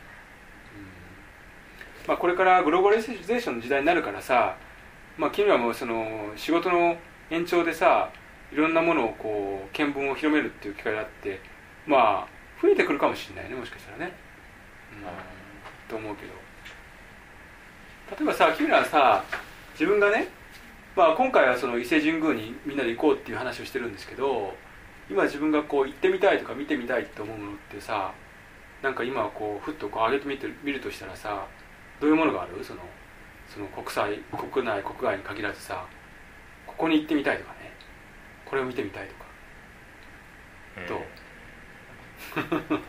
うんまあ、これからグローバリゼーションの時代になるからさ、まあ、君らもその仕事の延長でさいろんなものをこう見聞を広めるっていう機会があってまあ増えてくるかもしれないねもしかしたらね、うん、と思うけど例えばさ君らはさ自分がね、まあ、今回はその伊勢神宮にみんなで行こうっていう話をしてるんですけど今自分がこう行ってみたいとか見てみたいって思うものってさなんか今こうふっとこう上げてみてみるとしたらさどういうものがあるそのその国際国内国外に限らずさここに行ってみたいとかねこれを見てみたいとか、うん、どうそうですね、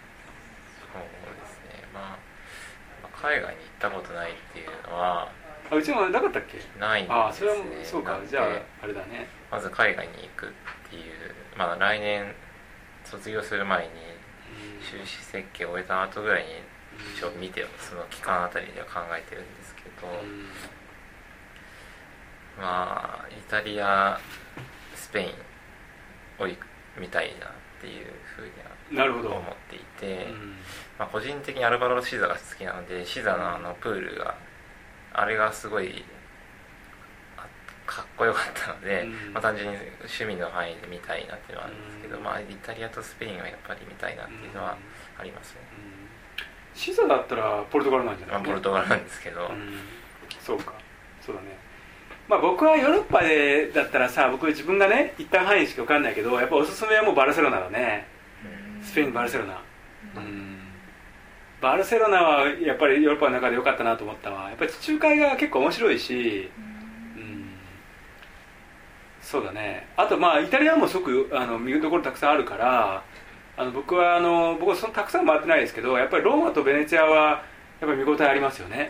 まあ、海外に行ったことないっていうのはあうちもなかったっけないんですね。 あそれはそうかじゃああれだねまず海外に行くっていうまあ来年卒業する前に修士設計を終えた後ぐらいに一応見てその期間あたりでは考えてるんですけど、まあイタリアスペインを見たいなっていうふうには思っていて、まあ、個人的にアルバロシザが好きなのでシザのあのプールがあれがすごいかっこよかったので、まあ、単純に趣味の範囲で見たいなっていうのはあるんですけど、まあ、イタリアとスペインはやっぱり見たいなっていうのはありますね。 シザだったらポルトガルなんじゃない、 まあ、ポルトガルなんですけど、 うん、そうかそうだね。まあ僕はヨーロッパでだったらさ僕自分がね行った範囲しか分かんないけどやっぱおすすめはもうバルセロナだね。スペインバルセロナ、うん、バルセロナはやっぱりヨーロッパの中で良かったなと思ったわ。やっぱり地中海が結構面白いし、うん、そうだね。あとまあイタリアもすごくあの見るところたくさんあるからあの僕はあの僕はそのたくさん回ってないですけどやっぱりローマとベネチアはやっぱり見応えありますよね。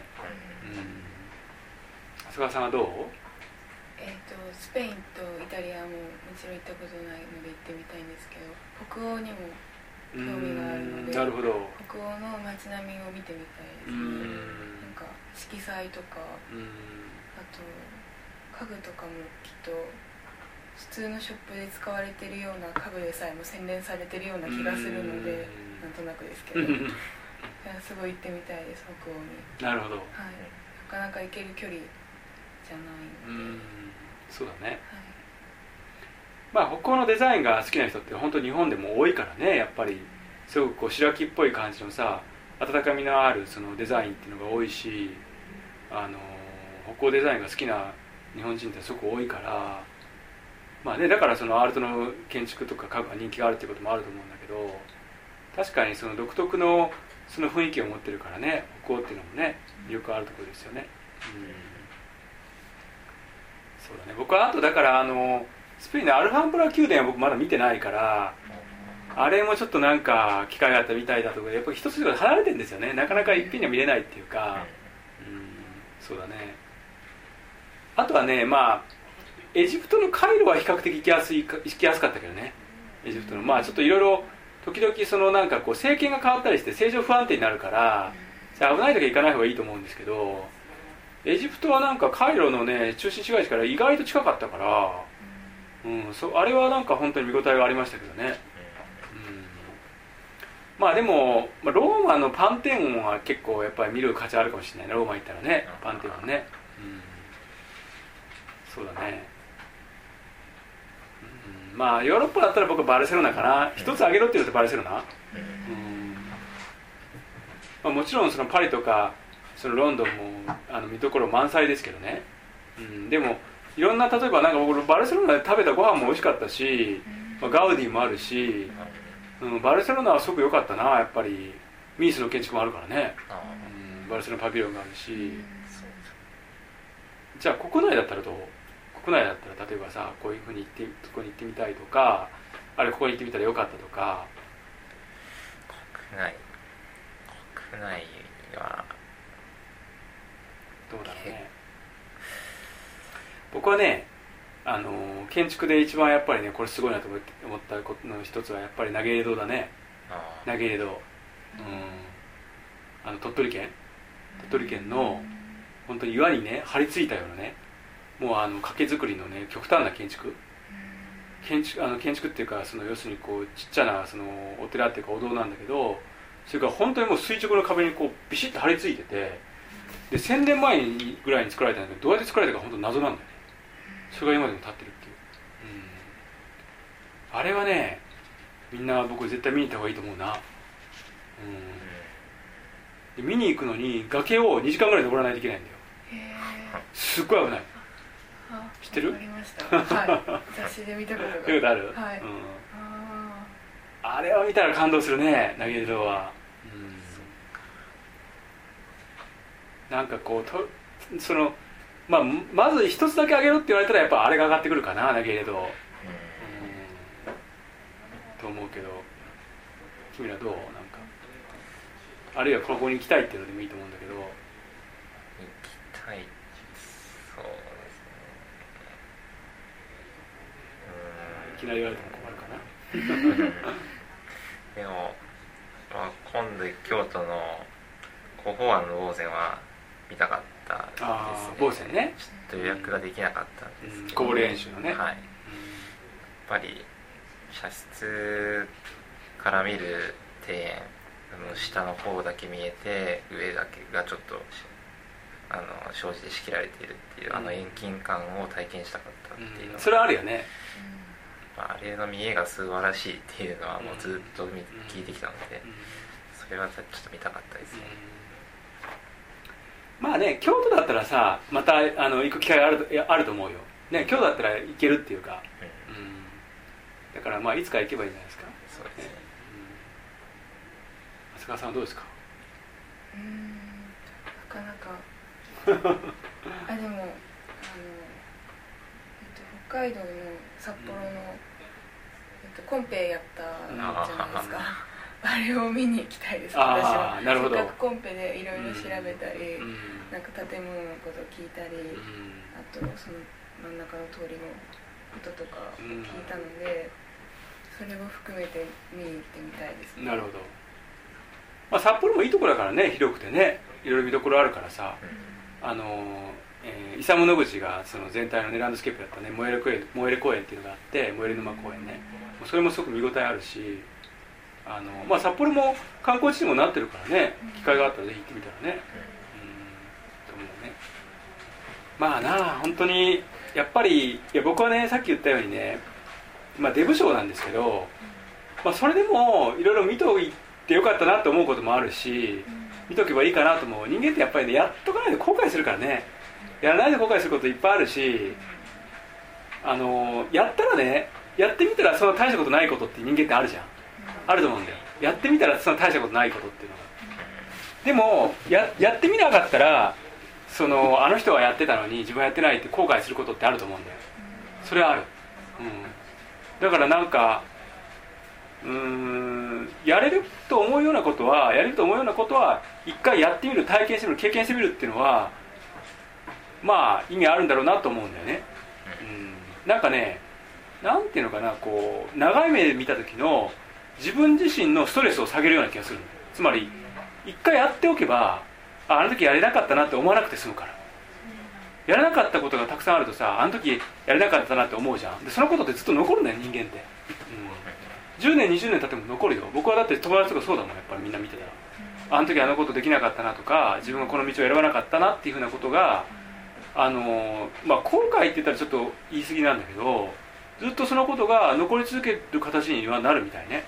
長谷川さんはどう？ えー、とスペインとイタリアももちろん行ったことないので行ってみたいんですけど北欧にも興味があるのでなるほど北欧の街並みを見てみたいですね。なんか色彩とかあと家具とかもきっと普通のショップで使われてるような家具でさえも洗練されてるような気がするのでなんとなくですけどすごい行ってみたいです北欧に。 なるほど、 はい、なかなか行ける距離じゃないので、うんそうだね、 はい、 まあ北欧のデザインが好きな人って本当日本でも多いからねやっぱりすごくこう白木っぽい感じのさ温かみのあるそのデザインっていうのが多いしあの北欧デザインが好きな日本人ってすごく多いからまあねだからそのアールトの建築とか家具が人気があるっていうこともあると思うんだけど確かにその独特のその雰囲気を持ってるからね北欧っていうのもねよくあるところですよね、うんそうだね、僕はあとだからあのスペインのアルファンブラ宮殿は僕まだ見てないからあれもちょっとなんか機会があったみたいだとかやっぱり一つ一つ離れてるんですよねなかなかいっぺんには見れないっていうか、うん、そうだね。あとはねまあエジプトのカイロは比較的行きやすい行きやすかったけどねエジプトのまあちょっといろいろ時々そのなんかこう政権が変わったりして政情不安定になるからじゃあ危ない時は行かない方がいいと思うんですけどエジプトはなんかカイロのね中心市街地から意外と近かったから、うん、そあれはなんか本当に見応えがありましたけどね、うん、まあでもローマのパンテオンは結構やっぱり見る価値あるかもしれないねローマ行ったらねパンテオンね、うん、そうだね、うん、まあヨーロッパだったら僕はバルセロナかな一つ挙げろって言うとバルセロナ、うんまあ、もちろんそのパリとかそのロンドンもあの見どころ満載ですけどね、うん、でもいろんな例えばなんか僕バルセロナで食べたご飯も美味しかったし、まあ、ガウディもあるし、うん、バルセロナはすごく良かったなやっぱりミースの建築もあるからね、うん、バルセロナパビリオンがあるしじゃあ国内だったらどう国内だったら例えばさこういうふうに行ってここに行ってみたいとかあれここに行ってみたらよかったとか国内国内はどうだろうね僕はねあの建築で一番やっぱりねこれすごいなと思ったことの一つはやっぱり投入堂だね投入堂、うん、 あの鳥取県鳥取県の本当に岩にね張り付いたようなね、もうあの掛け作りのね極端な建築建築あの建築っていうか、その要するにこうちっちゃなそのお寺っていうかお堂なんだけど、それから本当にもう垂直の壁にこうビシッと張り付いてて、でせんねんまえにぐらいに作られたんだけど、どうやって作られたか本当謎なんだよね。それが今でも立ってるっていう、うん、あれはねみんな僕絶対見に行った方がいいと思うな、うん、で見に行くのに崖をにじかんぐらい登らないといけないんだよ。すっごい危ない。知ってる？ わかりました、はい、雑誌で見たことが見たことある？ はい、うん、 あ, あれを見たら感動するね、投げる堂は、うん、なんかこうとその、まあ、まず一つだけあげろって言われたらやっぱあれが上がってくるかな、投げる堂、うん、と思うけど、君らどう？なんかあるいはここに行きたいっていうのでもいいと思うんだけど。 行きたい、そういきなり言われても困るかなでも、まあ、今度京都の広報庵の坊泉は見たかったですね。 ああ、坊泉ね。 ちょっと予約ができなかったんですけど、 こぼれ演習のね、はい、うん、やっぱり茶室から見る庭園の下の方だけ見えて上だけがちょっとあの障子で仕切られているっていう、うん、あの遠近感を体験したかったっていうの、うん、 それはあるよね。 あれの見えが素晴らしいっていうのはもうずっと見、うん、聞いてきたので、うん、それはちょっと見たかったですね、 うん、まあね、京都だったらさまたあの行く機会ある、あると思うよ、ね、京都だったら行けるっていうか、うんうん、だからまあいつか行けばいいんじゃないですか。 そうですね、 うん、長谷川さんはどうですか？ うーん、なかなかあ、でもあの北海道の札幌の、うん、えっと、コンペやったじゃないですか、あれを見に行きたいです。私はなるほど、 せっかくコンペでいろいろ調べたり、うん、なんか建物のことを聞いたり、うん、あとその真ん中の通りのこととか聞いたので、うん、それを含めて見に行ってみたいですね。 なるほど、まあ、札幌もいいところだからね、広くてね、いろいろ見どころあるからさ、うん、あのえー、イサム・ノグチがその全体の、ね、ランドスケープだったね、燃える公園、燃える公園っていうのがあって、燃える沼公園ね、それもすごく見応えあるし、あの、まあ、札幌も観光地にもなってるからね、機会があったらぜひ行ってみたらね、うん、と思うね。まあなあ、本当にやっぱり、いや僕はね、さっき言ったようにね、まあ、出不精なんですけど、まあ、それでもいろいろ見といてよかったなと思うこともあるし、見とけばいいかなと思う。人間ってやっぱりね、やっとかないと後悔するからね、やらないで後悔することいっぱいあるし、あのやったらね、やってみたらそんな大したことないことって人間ってあるじゃん、あると思うんだよ。やってみたらそんな大したことないことっていうのが、でも や, やってみなかったらそのあの人はやってたのに自分はやってないって後悔することってあると思うんだよ。それはある、うん、だからなんかうーん、やれると思うようなことはやれると思うようなことは一回やってみる、体験してみる、経験してみるっていうのはまあ意味あるんだろうなと思うんだよね、うん、なんかね、なんていうのかな、こう長い目で見た時の自分自身のストレスを下げるような気がする。つまり一回やっておけば、あ, あの時やれなかったなって思わなくて済むから。やらなかったことがたくさんあるとさ、あの時やれなかったなって思うじゃん。でそのことってずっと残るんだよ、人間って、うん、じゅうねんにじゅうねん経っても残るよ。僕はだって友達とかそうだもん、やっぱりみんな見てたら、あの時あのことできなかったなとか、自分がこの道を選ばなかったなっていうふうなことが、あのまあ後悔って言ったらちょっと言い過ぎなんだけど、ずっとそのことが残り続ける形にはなるみたいね、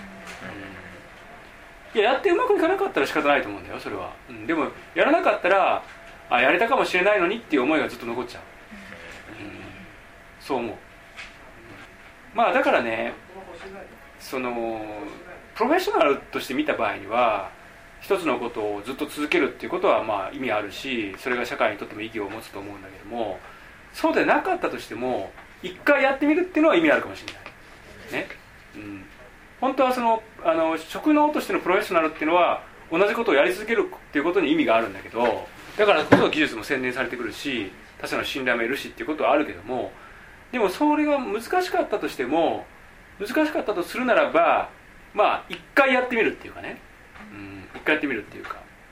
うん、いや、やってうまくいかなかったら仕方ないと思うんだよ、それは、うん、でもやらなかったら、あ、やれたかもしれないのにっていう思いがずっと残っちゃう、うん、そう思う。まあだからね、そのプロフェッショナルとして見た場合には一つのことをずっと続けるっていうことはまあ意味あるし、それが社会にとっても意義を持つと思うんだけども、そうでなかったとしても一回やってみるっていうのは意味あるかもしれないね、うん、本当はそのあの職能としてのプロフェッショナルっていうのは同じことをやり続けるっていうことに意味があるんだけど、だからこそ技術も洗練されてくるし、他者の信頼も得るしっていうことはあるけども、でもそれが難しかったとしても、難しかったとするならば、まあ一回やってみるっていうかね、うん、一回やってみるっていうか、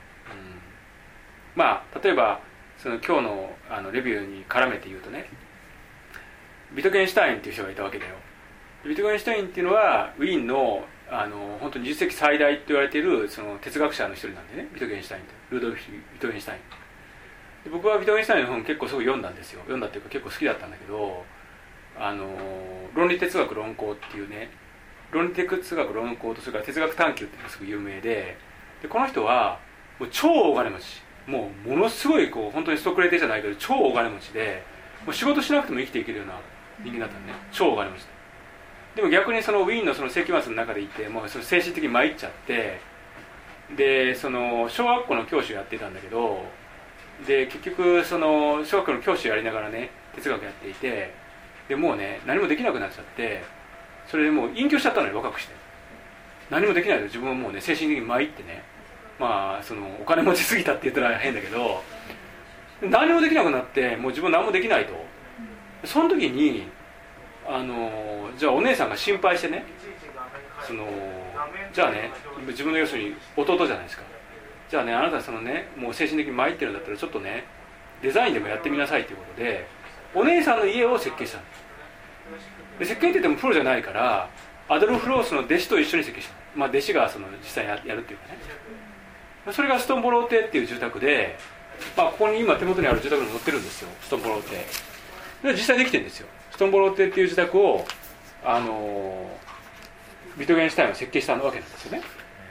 まあ例えばその今日 の, あのレビューに絡めて言うとね、ビトゲンシュタインっていう人がいたわけだよ。ビトゲンシュタインっていうのはウィーンのあの本当ににじゅっ世紀最大と言われているその哲学者の一人なんでね、ビトゲンシュタインってルードルフ・ビトゲンシュタインで、僕はビトゲンシュタインの本結構すごい読んだんですよ。読んだっていうか結構好きだったんだけど、あの論理哲学論考っていうね、論理哲学論考とそれから哲学探求っていうのがすごい有名 で, でこの人はもう超大金持ち、もうものすごいこう本当にストクレーテじゃないけど超大金持ちで、もう仕事しなくても生きていけるような人間だったのね、超大金持ちで。でも逆にそのウィーンのその世紀末の中でいて、もうその精神的に参っちゃって、でその小学校の教師をやっていたんだけど、で結局その小学校の教師をやりながらね哲学やっていて、でもうね何もできなくなっちゃって、それでもう隠居しちゃったのよ、若くして。何もできないと自分はもうね精神的に参ってね、まあそのお金持ちすぎたって言ったら変だけど、何もできなくなってもう自分何もできないと。その時にあのじゃあお姉さんが心配してね、そのじゃあね自分の要するに弟じゃないですか、じゃあねあなたそのねもう精神的に参ってるんだったらちょっとねデザインでもやってみなさいということで、お姉さんの家を設計したので、設計って言ってもプロじゃないからアドルフ・ロースの弟子と一緒に設計したの、まあ、弟子がその実際やるっていうかね、それがストンボロー邸っていう住宅で、まあ、ここに今手元にある住宅に載ってるんですよ、ストンボロー邸で。実際できてるんですよ。ストンボロー邸っていう自宅を、あのー、ビトゲンシュタインが設計したわけなんですよね。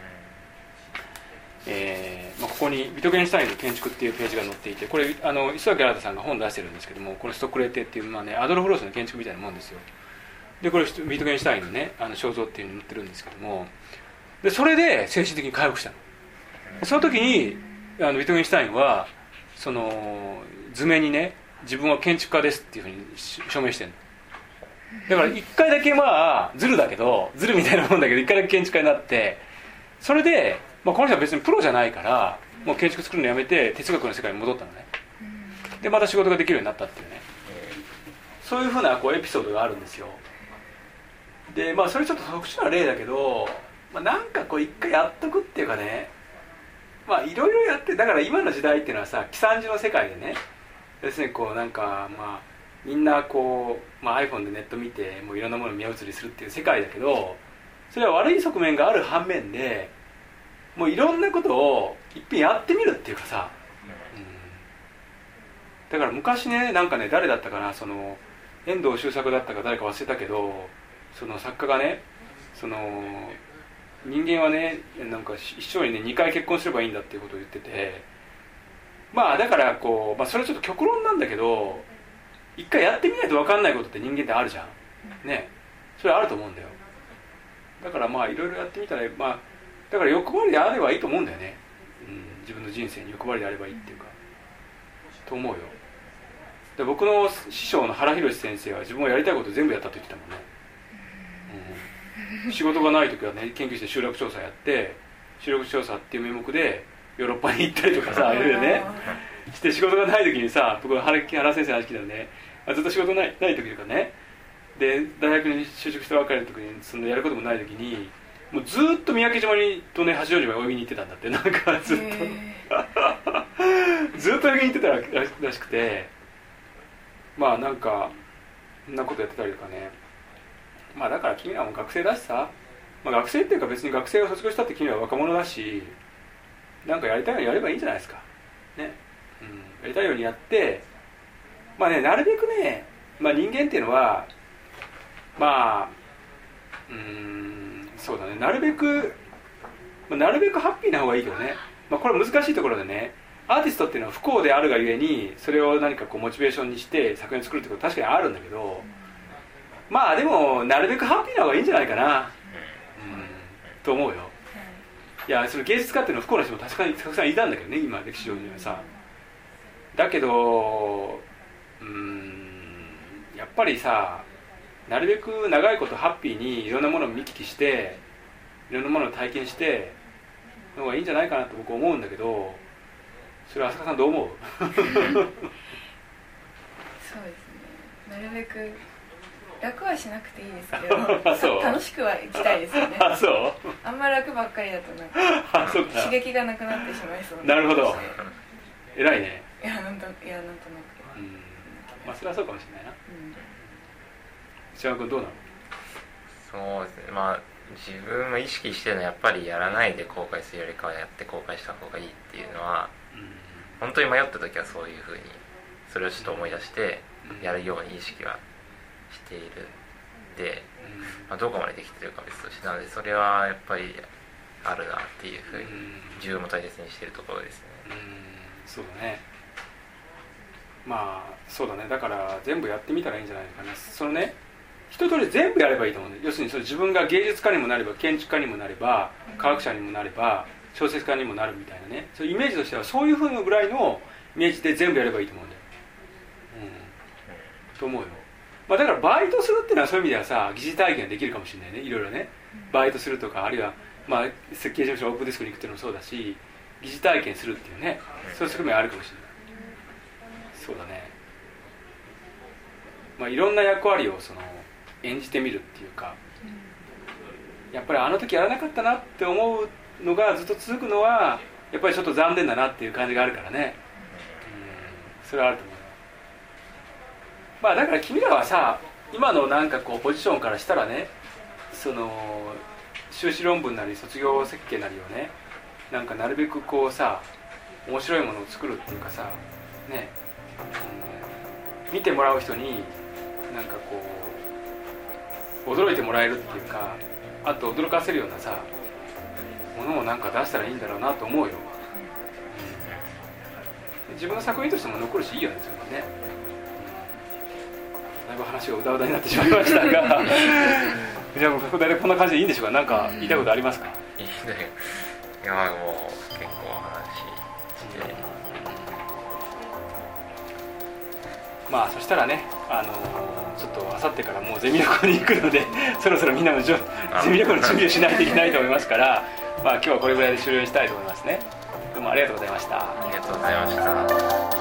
えーまあ、ここにビトゲンシュタインの建築っていうページが載っていて、これあの磯崎新さんが本出してるんですけども、これストクレー邸っていう、まあね、アドルフ・ロースの建築みたいなもんですよ。でこれビトゲンシュタインのねあの肖像っていうのに載ってるんですけども、でそれで精神的に回復したの。その時にあのビトゲンシュタインはその図面にね自分は建築家ですっていうふうに証明してるの。だから一回だけまあズルだけどズルみたいなもんだけど一回だけ建築家になって、それで、まあ、この人は別にプロじゃないからもう建築作るのやめて哲学の世界に戻ったのね。でまた仕事ができるようになったっていうね、そういうふうなこうエピソードがあるんですよ。でまあそれちょっと特殊な例だけど、まあ、なんかこう一回やっとくっていうかね、まあいろいろやって、だから今の時代っていうのはさ、喜惨事の世界でね、要するにこうなんかまあみんなこう、まあ、iPhone でネット見てもういろんなものを見移りするっていう世界だけど、それは悪い側面がある反面でもういろんなことをいっぺんやってみるっていうかさ、うん、だから昔ねなんかね誰だったかな、その遠藤周作だったか誰か忘れたけど、その作家がね、その人間はねなんか一生にねにかい結婚すればいいんだっていうことを言ってて、まあだからこう、まあ、それはちょっと極論なんだけど、一回やってみないと分かんないことって人間ってあるじゃんね。それあると思うんだよ。だからまあいろいろやってみたら、まあだから欲張りであればいいと思うんだよね、うん、自分の人生に欲張りであればいいっていうかと思うよ。で僕の師匠の原宏先生は自分がやりたいこと全部やったと言ってたもんね、うん、仕事がない時はね研究して集落調査やって、集落調査っていう名目でヨーロッパに行ったりとかさ、いろいろねして、仕事がない時にさ、僕は 原, 原先生の話聞いたらね、ずっと仕事ないない時とかね、で大学に就職したばっかりの時にそのやることもない時にもうずっと三宅島にとね八丈島に泳ぎに行ってたんだって、なんかずっとずっと泳ぎに行ってた ら, らしくて、まあなんかそんなことやってたりとかね。まあだから君らも学生だしさ、まあ、学生っていうか別に学生を卒業したって君らは若者だし、なんかやりたいようにやればいいんじゃないですかね、うん、やりたいようにやって、まあねなるべくね、まあ、人間っていうのはまあうーんそうだね、なるべく、まあ、なるべくハッピーな方がいいけどね、まあ、これ難しいところでね、アーティストっていうのは不幸であるがゆえにそれを何かこうモチベーションにして作品を作るってことは確かにあるんだけど、まあでもなるべくハッピーな方がいいんじゃないかな、うん、と思うよ。いやその芸術家っていうのは不幸な人も確かにたくさんいたんだけどね、今歴史上にはさ。だけどうーんやっぱりさ、なるべく長いことハッピーにいろんなものを見聞きしていろんなものを体験しての方がいいんじゃないかなと僕は思うんだけど、それは浅香さんどう思う？ そうですね、なるべく楽はしなくていいですけど楽しくは生きたいですよね。 あ、そう。 あんま楽ばっかりだとなんか刺激がなくなってしまいそうな。 なるほど。い偉いね。 いやなんといやなんとなく、 うん、まあそれはそうかもしれないな。 うん、 石山君どうなの？ そうですね、まあ自分も意識してるのはやっぱりやらないで後悔するよりかはやって後悔した方がいいっていうのは、うん、本当に迷った時はそういうふうにそれをちょっと思い出してやるように意識はしているで、まあ、どこまでできてるか別としてなのでそれはやっぱりあるなっていうふうに自分も大切にしているところですね。 うん、そうだね。まあそうだね。だから全部やってみたらいいんじゃないかな。そのね、一通り全部やればいいと思うんで、要するにそれ自分が芸術家にもなれば建築家にもなれば科学者にもなれば小説家にもなるみたいなね、そういうイメージとしてはそういうふうなぐらいのイメージで全部やればいいと思うんだよ、うん、と思うよ。まあ、だからバイトするっていうのはそういう意味ではさ疑似体験ができるかもしれないね。いろいろねバイトするとかあるいはまあ設計事務所オープンディスクに行くっていうのもそうだし疑似体験するっていうねそういう側面あるかもしれない。そうだね。まあいろんな役割をその演じてみるっていうかやっぱりあの時やらなかったなって思うのがずっと続くのはやっぱりちょっと残念だなっていう感じがあるからね、うん、それはあると思う。まあだから君らはさ今のなんかこうポジションからしたらねその修士論文なり卒業設計なりをねなんかなるべくこうさ面白いものを作るっていうかさね、うん、見てもらう人になんかこう驚いてもらえるっていうかあと驚かせるようなさものをなんか出したらいいんだろうなと思うよ、うん、自分の作品としても残るしいいよねそれはね。だいぶ話がうだうだになってしまいましたがじゃあここんな感じでいいんでしょうか。何か言いたいことありますか？ いいね。いやもう結構話して、 まあそしたらねあのー、ちょっとあさってからもうゼミ旅行に行くのでそろそろみんなもゼミ旅行の準備をしないといけないと思いますからまあ今日はこれぐらいで終了にしたいと思いますね。どうもありがとうございました。 ありがとうございました。